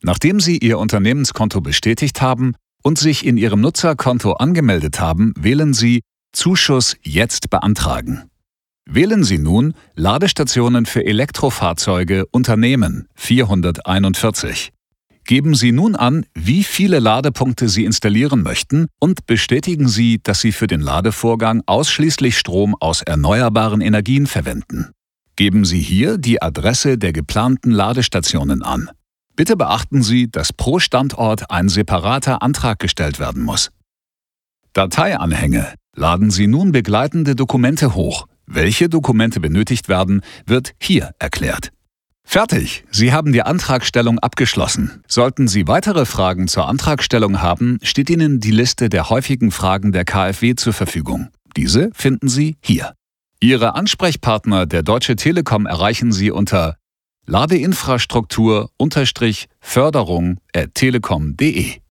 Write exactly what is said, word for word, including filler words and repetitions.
Nachdem Sie Ihr Unternehmenskonto bestätigt haben und sich in Ihrem Nutzerkonto angemeldet haben, wählen Sie Zuschuss jetzt beantragen. Wählen Sie nun Ladestationen für Elektrofahrzeuge Unternehmen vierhunderteinundvierzig. Geben Sie nun an, wie viele Ladepunkte Sie installieren möchten und bestätigen Sie, dass Sie für den Ladevorgang ausschließlich Strom aus erneuerbaren Energien verwenden. Geben Sie hier die Adresse der geplanten Ladestationen an. Bitte beachten Sie, dass pro Standort ein separater Antrag gestellt werden muss. Dateianhänge. Laden Sie nun begleitende Dokumente hoch. Welche Dokumente benötigt werden, wird hier erklärt. Fertig! Sie haben die Antragstellung abgeschlossen. Sollten Sie weitere Fragen zur Antragstellung haben, steht Ihnen die Liste der häufigen Fragen der KfW zur Verfügung. Diese finden Sie hier. Ihre Ansprechpartner der Deutsche Telekom erreichen Sie unter ladeinfrastruktur Förderung at telekom punkt de.